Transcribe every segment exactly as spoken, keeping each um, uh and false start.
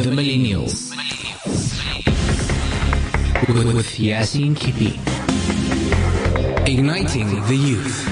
The Millennials. With, with Yasin Kippy. Igniting the youth.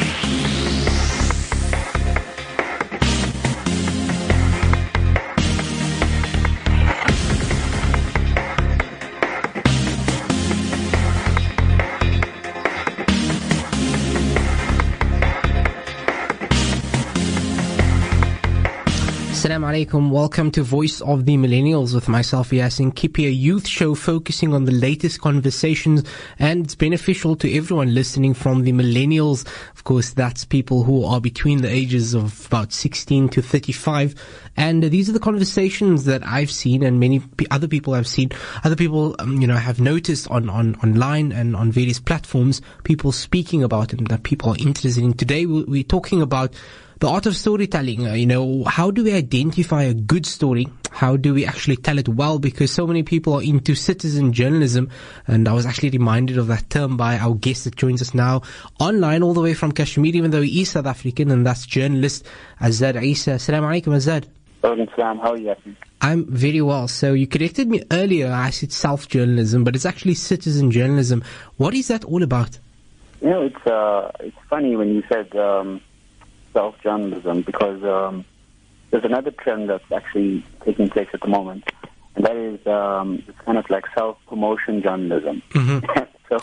Assalamu alaikum. Welcome to Voice of the Millennials with myself, Yasin Kippy, a youth show focusing on the latest conversations, and it's beneficial to everyone listening from the millennials. Of course, that's people who are between the ages of about sixteen to thirty-five. And uh, these are the conversations that I've seen, and many p- other people have seen. Other people, um, you know, have noticed on, on online and on various platforms, people speaking about it that people are interested in. Today, we're, we're talking about the art of storytelling. Uh, you know, how do we identify a good story? How do we actually tell it well? Because so many people are into citizen journalism, and I was actually reminded of that term by our guest that joins us now online all the way from Kashmir, even though he is South African, and that's journalist Azad Isa. Assalamu alaikum, Azad. Salam, how are you? I'm very well. So you corrected me earlier. I said self-journalism, but it's actually citizen journalism. What is that all about? You know, it's uh, it's funny when you said um, self-journalism, because um, there's another trend that's actually taking place at the moment, and that is um, it's kind of like self-promotion journalism. Mm-hmm. so,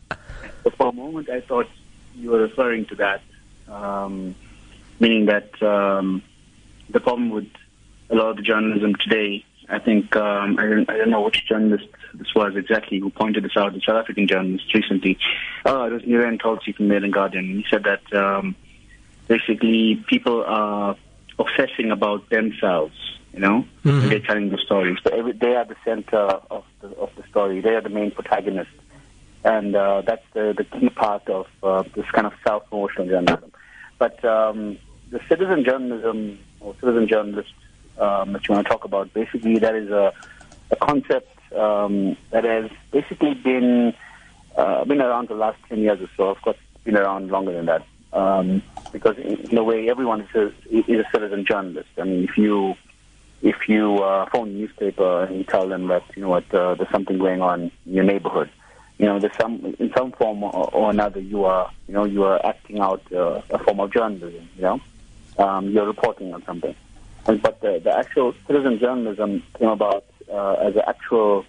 so for a moment, I thought you were referring to that, um, meaning that um, the problem with a lot of the journalism today, I think, um, I, don't, I don't know which journalist this was exactly who pointed this out, the South African journalist recently. Oh, it was Niren Tulsi from Mail and Guardian. He said that um, basically people are obsessing about themselves, you know, mm-hmm. when they're telling the story. So every, they are the center of the, of the story. They are the main protagonist. And uh, that's the, the key part of uh, this kind of self-promotional journalism. But um, the citizen journalism or citizen journalist um, that you want to talk about, basically that is a, a concept um, that has basically been uh, been around the last ten years or so. Of course, it's been around longer than that. Um, because in, in a way, everyone is a, is a citizen journalist. I mean, if you if you uh, phone a newspaper and you tell them that, you know what, uh, there's something going on in your neighborhood, you know, there's some in some form or, or another, you are you know you are acting out uh, a form of journalism. You know, um, you're reporting on something. And, but the, the actual citizen journalism came about uh, as an actual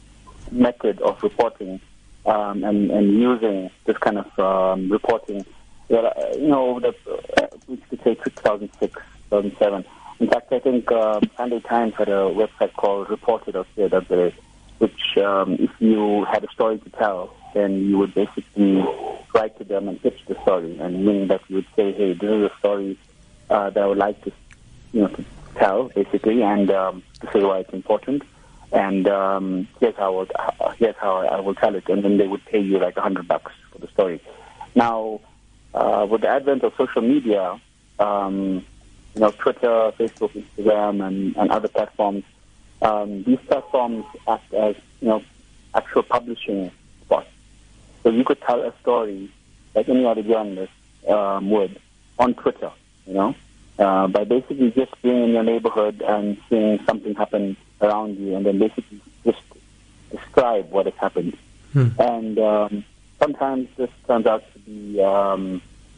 method of reporting um, and, and using this kind of um, reporting. You know, the, uh, we could say two thousand six, two thousand seven. In fact, I think uh, Sunday Times had a website called reported dot co dot za, which um, if you had a story to tell, then you would basically write to them and pitch the story, and meaning that you would say, hey, this is a story uh, that I would like to, you know, to tell, basically, and um, to say why it's important, and um, here's how I would, here's how I will tell it, and then they would pay you like a hundred bucks for the story. Now, Uh, with the advent of social media, um, you know, Twitter, Facebook, Instagram, and, and other platforms, um, these platforms act as, you know, actual publishing spots. So you could tell a story like any other journalist um, would on Twitter, you know, uh, by basically just being in your neighborhood and seeing something happen around you, and then basically just describe what has happened. Hmm. And um, sometimes this turns out to be um,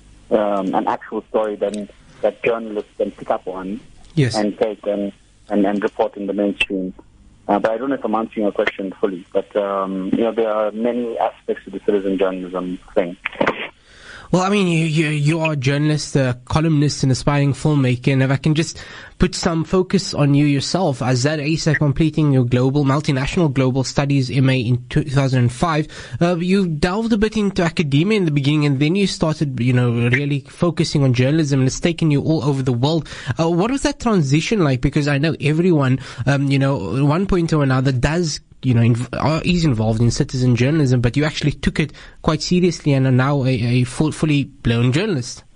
um, an actual story then that journalists can pick up on yes. and take and, and, and report in the mainstream. Uh, but I don't know if I'm answering your question fully. But um, you know, there are many aspects to the citizen journalism thing. Well, I mean, you, you, you are a journalist, a columnist, an aspiring filmmaker, and if I can just put some focus on you yourself, Azad Isa, completing your global, multinational global studies M A in two thousand five, uh, you delved a bit into academia in the beginning, and then you started, you know, really focusing on journalism, and it's taken you all over the world. Uh, what was that transition like? Because I know everyone, um, you know, at one point or another does you know, inv- is involved in citizen journalism, but you actually took it quite seriously and are now a, a full, fully blown journalist.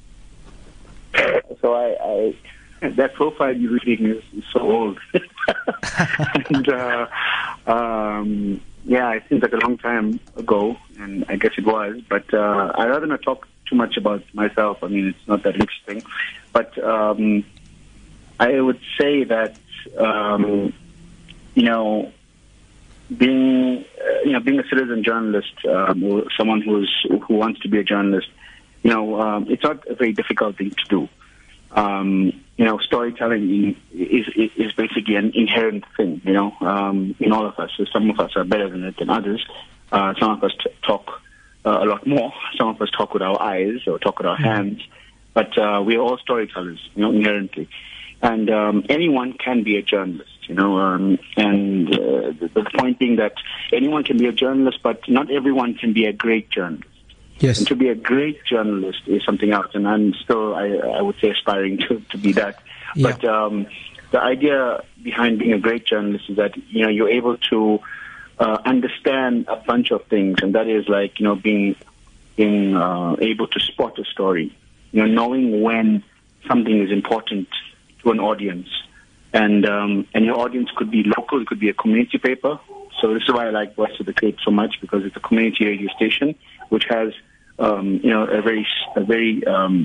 So I, I that profile you're reading is, is so old. and, uh, um, yeah, it seems like a long time ago, and I guess it was, but uh, I'd rather not talk too much about myself. I mean, it's not that interesting. But um, I would say that um, you know, being, uh, you know, being a citizen journalist, um, or someone who's who wants to be a journalist, you know, um, it's not a very difficult thing to do. Um, you know, storytelling is, is is basically an inherent thing. You know, um, in all of us. So some of us are better than it than others. Uh, some of us t- talk uh, a lot more. Some of us talk with our eyes or talk with our hands. But uh, we are all storytellers, you know, inherently. And um, anyone can be a journalist, you know. Um, and uh, the, the point being that anyone can be a journalist, but not everyone can be a great journalist. Yes. And to be a great journalist is something else, and I'm still, I, I would say, aspiring to, to be that. Yeah. But um, the idea behind being a great journalist is that, you know, you're able to uh, understand a bunch of things, and that is like, you know, being, being uh, able to spot a story, you know, knowing when something is important to an audience. And um, and your audience could be local, it could be a community paper. So this is why I like Voice of the Cape so much, because it's a community radio station which has Um, you know, a very, a very, um,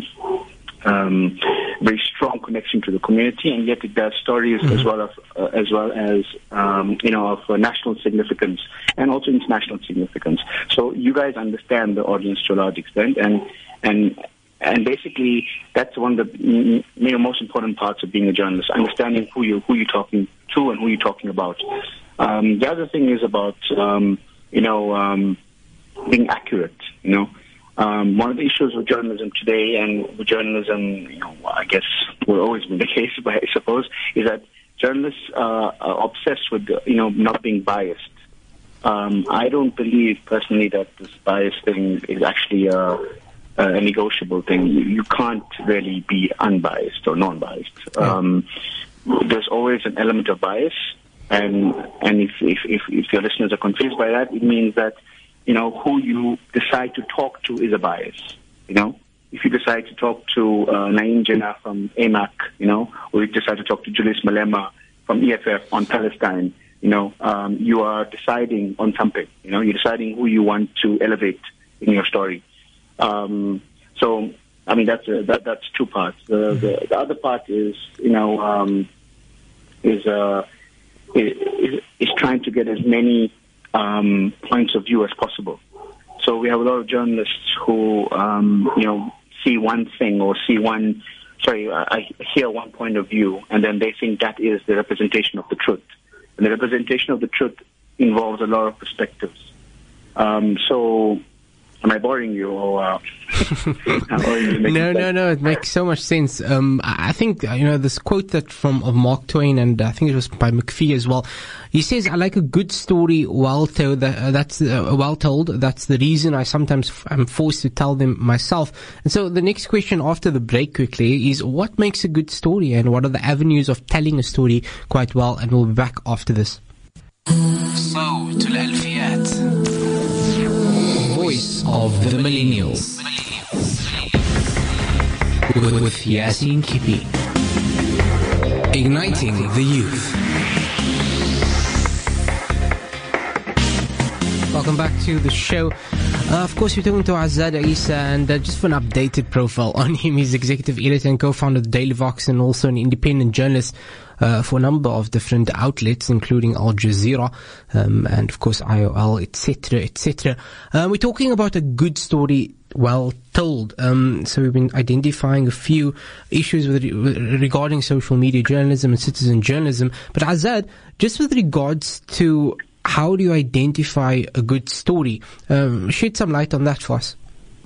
um, very strong connection to the community, and yet it does stories mm-hmm. as well as, uh, as well as, um, you know, of uh, national significance and also international significance. So you guys understand the audience to a large extent, and and and basically that's one of the you know, most important parts of being a journalist: understanding who you who you're talking to and who you're talking about. Um, the other thing is about, um, you know, um, being accurate. You know. Um, one of the issues with journalism today, and with journalism, you know, I guess will always be the case, but I suppose, is that journalists uh, are obsessed with, you know, not being biased. Um, I don't believe personally that this bias thing is actually a, a negotiable thing. You, you can't really be unbiased or non-biased. Um, there's always an element of bias, and and if if, if if your listeners are confused by that, it means that, you know, who you decide to talk to is a bias, you know. If you decide to talk to uh, Naeem Jinnah from A M A C, you know, or you decide to talk to Julius Malema from E F F on Palestine, you know, um, you are deciding on something, you know, you're deciding who you want to elevate in your story. Um, so, I mean, that's uh, that, that's two parts. The, the, the other part is, you know, um, is, uh, is, is trying to get as many Um, points of view as possible. So we have a lot of journalists who, um, you know, see one thing or see one, sorry, I hear one point of view, and then they think that is the representation of the truth. And the representation of the truth involves a lot of perspectives. Um, so, am I boring you? Or, uh, or no, no, no. It makes so much sense. Um, I think, you know, this quote that from of Mark Twain, and I think it was by McPhee as well. He says, "I like a good story well told. Uh, that's uh, well told. That's the reason I sometimes f- am forced to tell them myself." And so, the next question after the break, quickly, is what makes a good story, and what are the avenues of telling a story quite well? And we'll be back after this. صوت الألفيات. Voice of the Millennials. With, with Yasin Kipi. Igniting the youth. Welcome back to the show. Uh, of course, we're talking to Azad Isa, and uh, just for an updated profile on him, he's executive editor and co-founder of Daily Vox, and also an independent journalist uh, for a number of different outlets, including Al Jazeera, um, and of course I O L, et cetera, et cetera. Uh, we're talking about a good story well told. Um, so we've been identifying a few issues with, with, regarding social media journalism and citizen journalism. But Azad, just with regards to how do you identify a good story? Um, shed some light on that for us.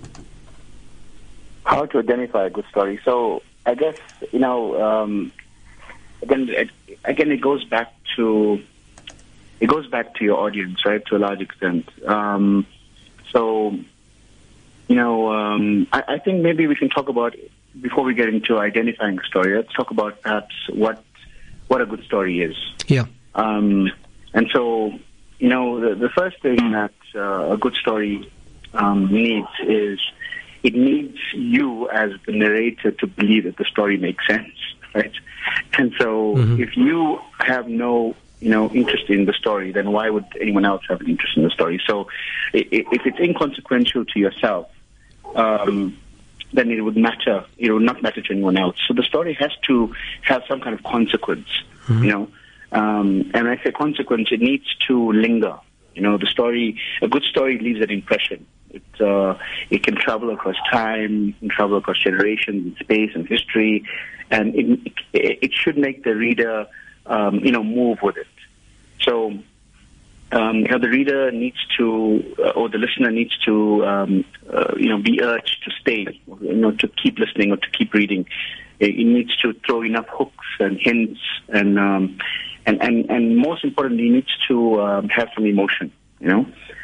How to identify a good story? So I guess, you know, um, again, it, again, it goes back to it goes back to your audience, right? To a large extent. Um, so, you know, um, I, I think maybe we can talk about, before we get into identifying a story, let's talk about perhaps what what a good story is. Yeah. Um, and so, you know, the, the first thing that uh, a good story um, needs is it needs you as the narrator to believe that the story makes sense, right? And so mm-hmm. if you have no, you know, interest in the story, then why would anyone else have an interest in the story? So if it's inconsequential to yourself, um, then it would matter, it would not matter to anyone else. So the story has to have some kind of consequence, mm-hmm. you know. Um, and when I say consequence, it needs to linger. You know, the story, a good story leaves an impression. It, uh, it can travel across time, it can travel across generations, and space, and history, and it, it should make the reader, um, you know, move with it. So, um, you know, the reader needs to, uh, or the listener needs to, um, uh, you know, be urged to stay, you know, to keep listening or to keep reading. It, it needs to throw enough hooks and hints, and um, and, and and most importantly, it needs to um, have some emotion. You know,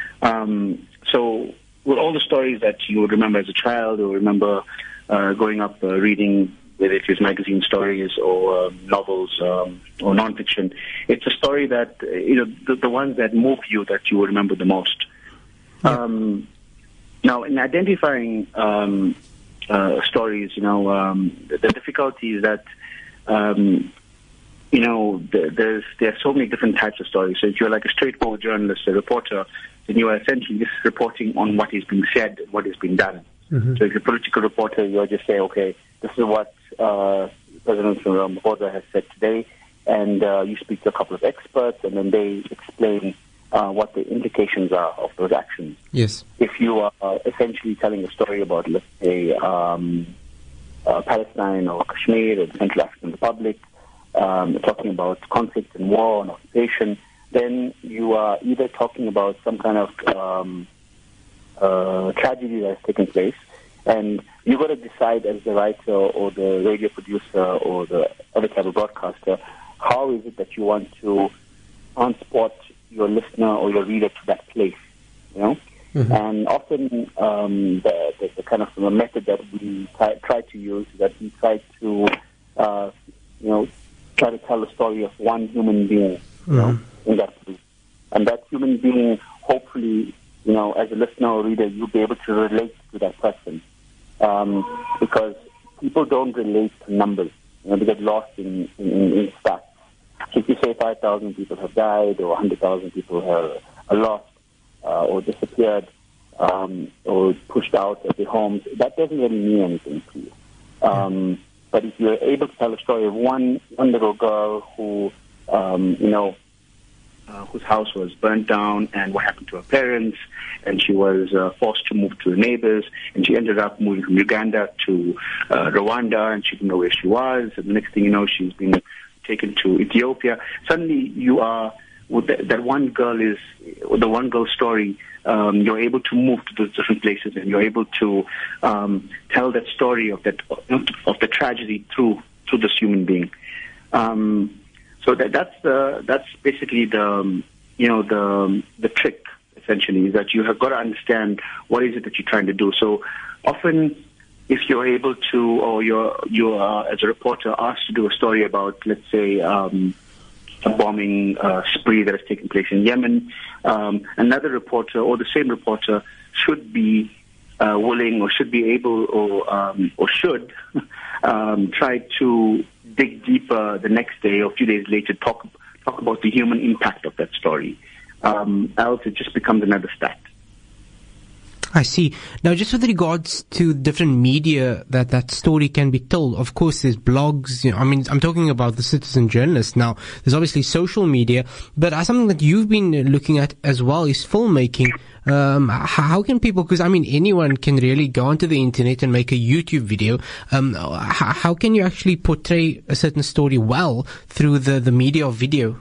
um, so. With all the stories that you would remember as a child or remember uh, growing up uh, reading, whether it is magazine stories or uh, novels um, or nonfiction, it's a story that, uh, you know, the, the ones that move you that you will remember the most. Yeah. Um, now, in identifying um, uh, stories, you know, um, the, the difficulty is that, um, you know, the, there's there are so many different types of stories. So if you're like a straightforward journalist, a reporter, then you are essentially just reporting on what is being said, what is being done. Mm-hmm. So if you're a political reporter, you'll just say, okay, this is what uh, President Ramaphosa has said today, and uh, you speak to a couple of experts, and then they explain uh, what the implications are of those actions. Yes. If you are uh, essentially telling a story about, let's say, um, uh, Palestine or Kashmir or the Central African Republic, um, talking about conflict and war and occupation, then you are either talking about some kind of um, uh, tragedy that has taken place, and you've got to decide as the writer or the radio producer or the other type of broadcaster, how is it that you want to transport your listener or your reader to that place, you know? Mm-hmm. And often um, the, the, the kind of the method that we try, try to use is that we try to, uh, you know, try to tell the story of one human being, you mm-hmm. know, in that place. And that human being, hopefully, you know, as a listener or reader, you'll be able to relate to that person. Um, because people don't relate to numbers. You know, they get lost in, in, in stats. So if you say five thousand people have died or one hundred thousand people have, are lost uh, or disappeared um, or pushed out of their homes, that doesn't really mean anything to you. Um, but if you're able to tell a story of one, one little girl who, um, you know, Uh, whose house was burnt down and what happened to her parents, and she was uh, forced to move to the neighbors, and she ended up moving from Uganda to uh, Rwanda, and she didn't know where she was, and the next thing you know, she's been taken to Ethiopia. Suddenly you are, with that, that one girl is, the one girl story, um, you're able to move to those different places, and you're able to um, tell that story of that of the tragedy through through this human being. Um, So that, that's the that's basically the um, you know the the trick essentially, is that you have got to understand what is it that you're trying to do. So often, if you're able to, or you're you are as a reporter asked to do a story about, let's say, um, a bombing uh, spree that has taken place in Yemen, um, another reporter or the same reporter should be uh, willing or should be able or um, or should um, try to dig deeper the next day or a few days later, talk talk about the human impact of that story. Um, else it just becomes another stat. I see. Now, just with regards to different media that that story can be told, of course, there's blogs. You know, I mean, I'm talking about the citizen journalist now. There's obviously social media, but uh, something that you've been looking at as well is filmmaking. Um, how can people, because I mean, anyone can really go onto the internet and make a YouTube video. Um, how, how can you actually portray a certain story well through the, the media of video?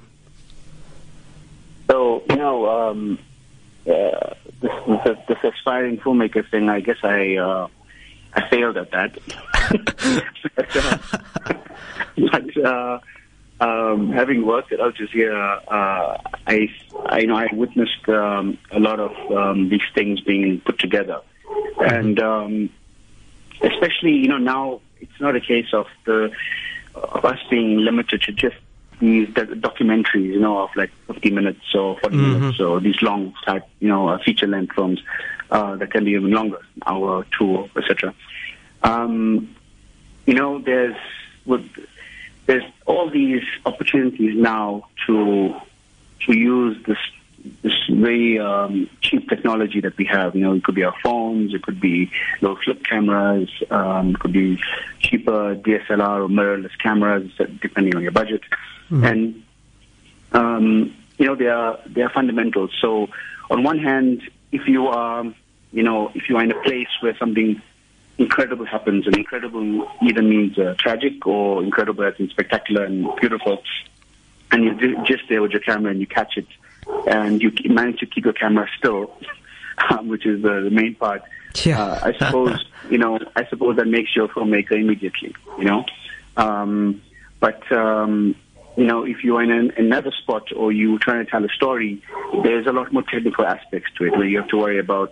So, you know, um, uh, this, this, this aspiring filmmaker thing, I guess I, uh, I failed at that. but, uh, but uh, Um, having worked at Al Jazeera, uh, I, I, you know, I witnessed um, a lot of um, these things being put together, and um, especially, you know, now it's not a case of the of us being limited to just these documentaries, you know, of like fifty minutes or forty mm-hmm. minutes, or these long type, you know, uh, feature length films uh, that can be even longer, an hour, two, et cetera. Um, you know, there's with There's all these opportunities now to to use this this very um, cheap technology that we have. You know, it could be our phones, it could be little flip cameras, um, it could be cheaper D S L R or mirrorless cameras, depending on your budget. Mm-hmm. And um, you know, they are they are fundamentals. So, on one hand, if you are, you know, if you are in a place where something incredible happens, and incredible either means uh, tragic or incredible as in spectacular and beautiful, and you're just there with your camera and you catch it, and you manage to keep your camera still, um, which is the, the main part. Yeah. Uh, I suppose, you know, I suppose that makes you a filmmaker immediately, you know. Um, but, um, you know, if you're in an, another spot or you're trying to tell a story, there's a lot more technical aspects to it where you have to worry about,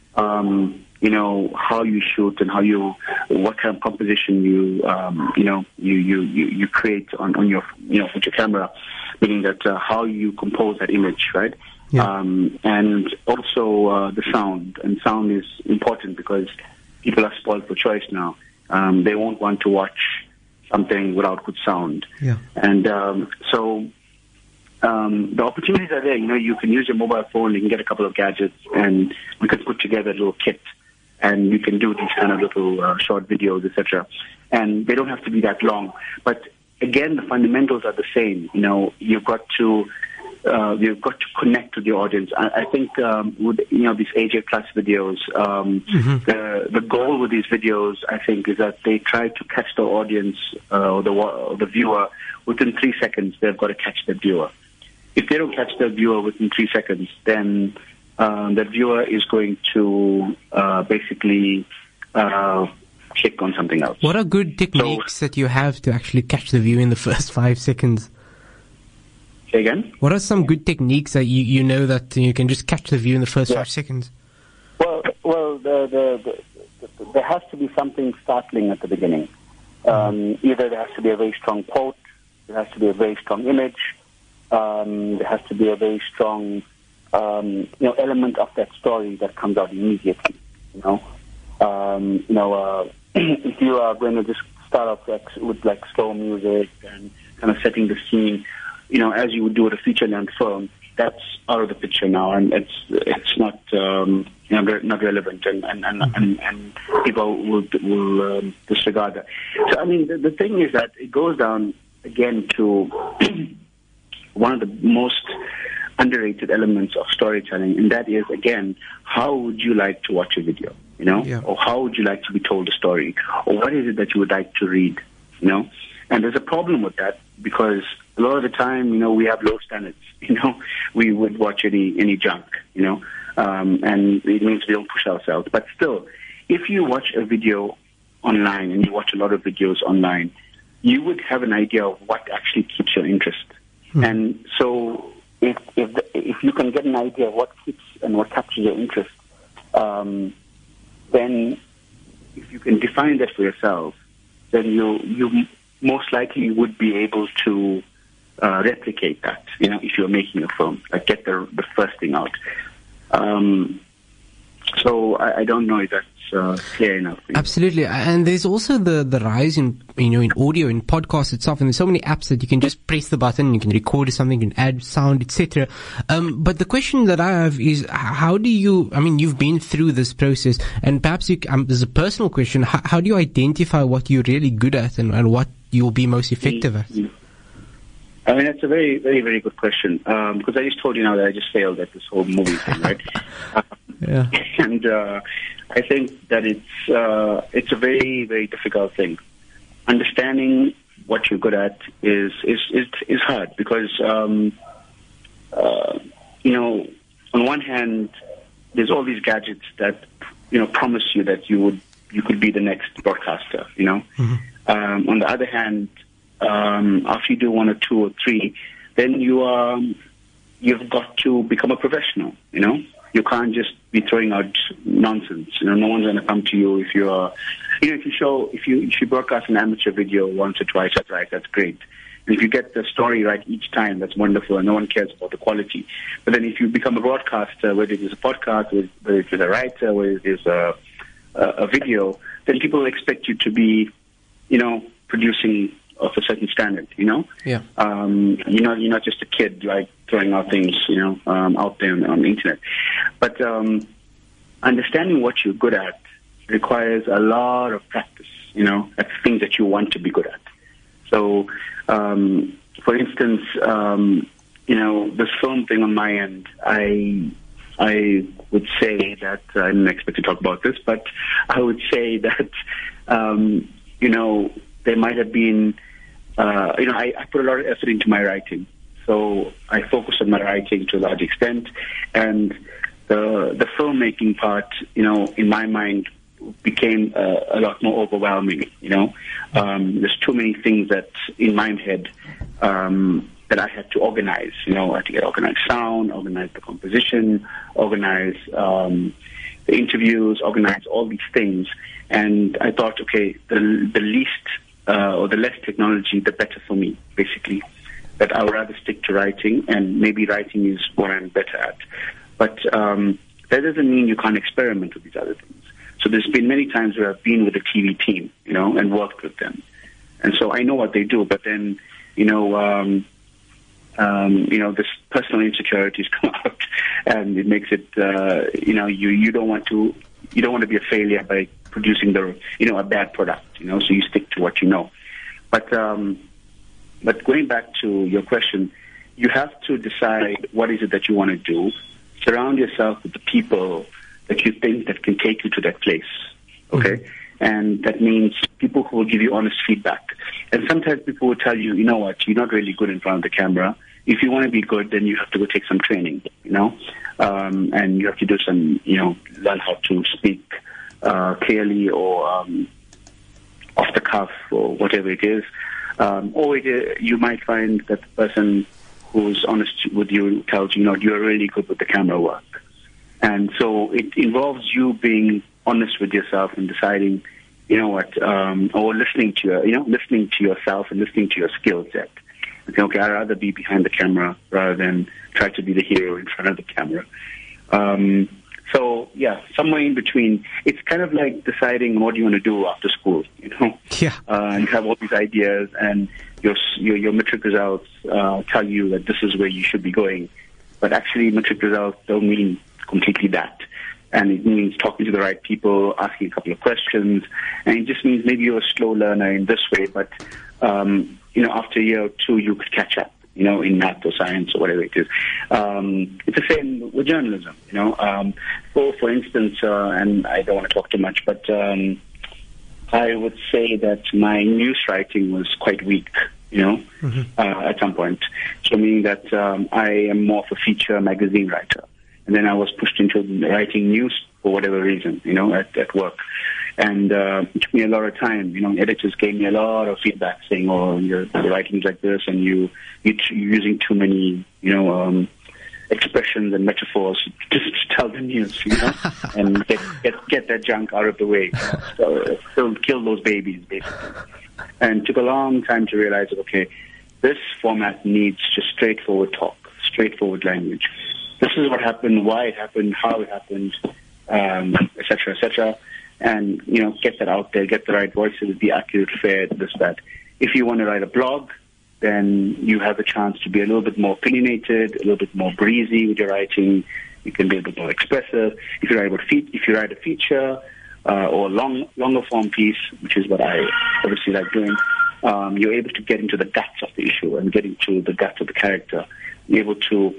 um, you know, how you shoot and how you, what kind of composition you, um, you know, you, you, you, you create on, on your, you know, with your camera, meaning that uh, how you compose that image, right? Yeah. Um, and also uh, the sound. And sound is important because people are spoiled for choice now. Um, they won't want to watch something without good sound. Yeah. And um, so um, the opportunities are there. You know, you can use your mobile phone, you can get a couple of gadgets, and you can put together a little kit, and you can do these kind of little uh, short videos, et cetera. And they don't have to be that long. But again, the fundamentals are the same. You know, you've got to uh, you've got to connect with the audience. I, I think um, with you know these A J Plus videos, um, mm-hmm. the the goal with these videos, I think, is that they try to catch the audience uh, or the or the viewer within three seconds. They've got to catch the viewer. If they don't catch the viewer within three seconds, then um, the viewer is going to uh, basically uh, click on something else. What are good techniques so, that you have to actually catch the viewer in the first five seconds? Say again? What are some good techniques that you, you know that you can just catch the viewer in the first yeah. five seconds? Well, well, the, the, the, the, there has to be something startling at the beginning. Um, either there has to be a very strong quote, there has to be a very strong image, um, there has to be a very strong, um, you know, element of that story that comes out immediately. You know, um, you know, uh, if you are going to just start off like, with like slow music and kind of setting the scene, you know, as you would do with a feature-length film, that's out of the picture now, and it's it's not um, you know not relevant, and and and, mm-hmm. and, and people will will um, disregard that. So I mean, the, the thing is that it goes down again to one of the most underrated elements of storytelling, and that is again, how would you like to watch a video, you know, yeah. or how would you like to be told a story, or what is it that you would like to read, you know? And there's a problem with that because a lot of the time, you know, we have low standards. You know, we would watch any any junk, you know, um, and it means we don't push ourselves. But still, if you watch a video online and you watch a lot of videos online, you would have an idea of what actually keeps your interest. Hmm. And so, if if the, if you can get an idea of what keeps and what captures your interest, um, then if you can define that for yourself, then you you most likely would be able to uh, replicate that, you know, if you're making a film, like get the the first thing out. Um, so I, I don't know if that's uh, clear enough. Absolutely, and there's also the, the rise in, you know, in audio, in podcasts itself, and there's so many apps that you can just press the button, you can record something, you can add sound, et cetera. Um, but the question that I have is, how do you, I mean, you've been through this process, and perhaps you, um, there's a personal question, how, how do you identify what you're really good at and, and what you'll be most effective at? I mean, that's a very, very, very good question. Um, because I just told you now that I just failed at this whole movie thing, right? um, yeah. And uh, I think that it's uh, it's a very, very difficult thing. Understanding what you're good at is is is, is hard because um, uh, you know, on one hand, there's all these gadgets that you know promise you that you would you could be the next broadcaster. You know, mm-hmm. um, on the other hand. Um, after you do one or two or three, then you are, you've got to become a professional, you know? You can't just be throwing out nonsense. You know, no one's going to come to you if you're, you know, if you show, if you, if you broadcast an amateur video once or twice, that's right, that's great. And if you get the story right each time, that's wonderful, and no one cares about the quality. But then if you become a broadcaster, whether it is a podcast, whether it is a writer, whether it is a, a, a video, then people expect you to be, you know, producing of a certain standard, you know? Yeah. Um, you're not, you're not just a kid, like, throwing out things, you know, um, out there on, on the internet. But um, understanding what you're good at requires a lot of practice, you know, at things that you want to be good at. So, um, for instance, um, you know, this film thing on my end, I I would say that, I didn't expect to talk about this, but I would say that, um, you know, there might have been, uh, you know, I, I put a lot of effort into my writing. So I focused on my writing to a large extent. And the the filmmaking part, you know, in my mind, became uh, a lot more overwhelming, you know. Um, there's too many things that, in my head, um, that I had to organize. You know, I had to get organized sound, organize the composition, organize um, the interviews, organize all these things. And I thought, okay, the the least uh, or the less technology, the better for me, basically. That I would rather stick to writing, and maybe writing is what I'm better at. But um, that doesn't mean you can't experiment with these other things. So there's been many times where I've been with a T V team, you know, and worked with them. And so I know what they do, but then, you know, um, Um, you know, this personal insecurities come out, and it makes it, uh, you know, you, you don't want to, you don't want to be a failure by producing the, you know, a bad product, you know, so you stick to what you know. But, um, but going back to your question, you have to decide what is it that you want to do. Surround yourself with the people that you think that can take you to that place, okay? Mm-hmm. And that means people who will give you honest feedback. And sometimes people will tell you, you know what, you're not really good in front of the camera. If you want to be good, then you have to go take some training, you know, um, and you have to do some, you know, learn how to speak uh, clearly or um, off the cuff or whatever it is. Um, or it, uh, you might find that the person who's honest with you tells you, you know, you're really good with the camera work. And so it involves you being honest with yourself and deciding, you know what, um, or listening to your, you know, listening to yourself and listening to your skill set. And say, okay, I'd rather be behind the camera rather than try to be the hero in front of the camera. Um, so yeah, somewhere in between. It's kind of like deciding what you want to do after school. You know, yeah, uh, you have all these ideas, and your your, your matric results uh, tell you that this is where you should be going, but actually, matric results don't mean completely that. And it means talking to the right people, asking a couple of questions, and it just means maybe you're a slow learner in this way, but, um, you know, after a year or two, you could catch up, you know, in math or science or whatever it is. Um, it's the same with journalism, you know. Um, for, for instance, uh, and I don't want to talk too much, but um, I would say that my news writing was quite weak, you know, mm-hmm. uh, at some point. So meaning that um, I am more of a feature magazine writer. And then I was pushed into writing news for whatever reason, you know, at, at work. And uh, it took me a lot of time. You know, editors gave me a lot of feedback saying, oh, your, your writing's like this, and you, you're using too many, you know, um, expressions and metaphors just to tell the news, you know, and get, get get that junk out of the way. So, so kill those babies, basically. And it took a long time to realize that, okay, this format needs just straightforward talk, straightforward language. This is what happened, why it happened, how it happened, um, et cetera, et cetera. And, you know, get that out there, get the right voices, be accurate, fair, this, that. If you want to write a blog, then you have a chance to be a little bit more opinionated, a little bit more breezy with your writing. You can be a bit more expressive. If you write about fe- if you write a feature uh, or a long, longer form piece, which is what I obviously like doing, um, you're able to get into the guts of the issue and get into the guts of the character. You're able to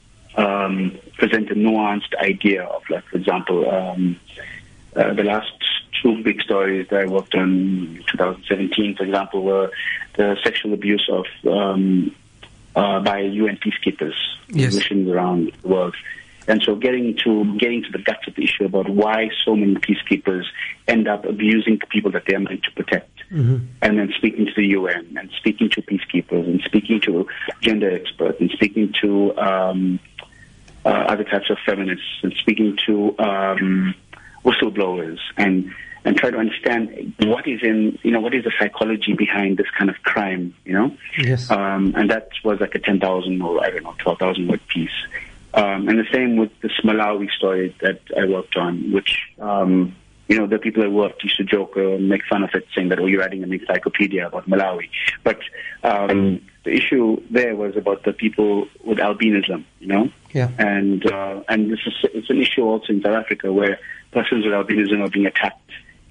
Um, present a nuanced idea of, like, for example, um, uh, the last two big stories that I worked on in twenty seventeen, for example, were the sexual abuse of um, uh, by U N peacekeepers, yes. missions around the world. And so getting to getting to the guts of the issue about why so many peacekeepers end up abusing the people that they are meant to protect. Mm-hmm. And then speaking to the U N and speaking to peacekeepers and speaking to gender experts and speaking to um, uh, other types of feminists and speaking to um, whistleblowers and and try to understand what is in, you know, what is the psychology behind this kind of crime, you know? Yes. Um, and that was like a ten thousand or, I don't know, twelve thousand word piece. Um, and the same with this Malawi story that I worked on, which, um, you know, the people I worked used to joke or make fun of it, saying that, oh, you're writing an encyclopedia about Malawi. But um, the issue there was about the people with albinism, you know? Yeah. And uh, and this is it's an issue also in South Africa where persons with albinism are being attacked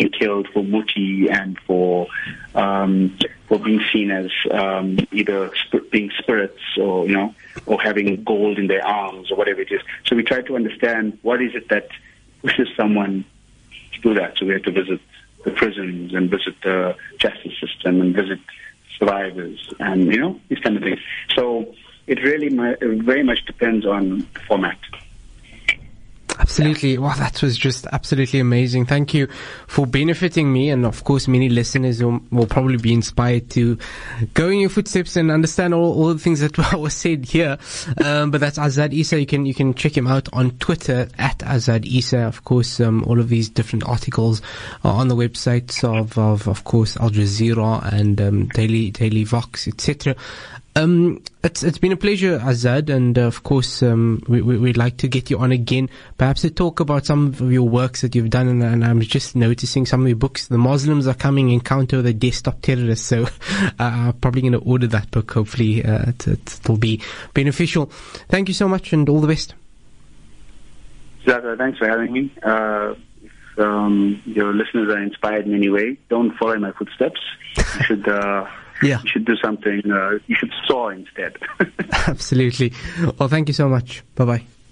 being killed for muti and for um, for being seen as um, either sp- being spirits or, you know, or having gold in their arms or whatever it is. So we try to understand what is it that pushes someone to do that. So we have to visit the prisons and visit the justice system and visit survivors and, you know, these kind of things. So it really mu- very much depends on the format. Absolutely. Wow, that was just absolutely amazing. Thank you for benefiting me, and of course many listeners will, will probably be inspired to go in your footsteps and understand all, all the things that was said here. Um, but that's Azad Issa. You can you can check him out on Twitter at Azad Issa. Of course, um, all of these different articles are on the websites of of, of course Al Jazeera and um, Daily Daily Vox, et cetera. Um, it's it's been a pleasure, Azad, and uh, of course um, we, we, we'd like to get you on again, perhaps to talk about some of your works that you've done. And, and I'm just noticing some of your books. The Muslims Are Coming: Encounter with the Desktop Terrorists. So uh, I'm probably going to order that book. Hopefully, uh, it, it'll be beneficial. Thank you so much, and all the best. Zara, thanks for having me. Uh, if um, your listeners are inspired in any way, don't follow in my footsteps. You should. Uh, Yeah. You should do something, uh, you should soar instead. Absolutely. Well, thank you so much. Bye-bye.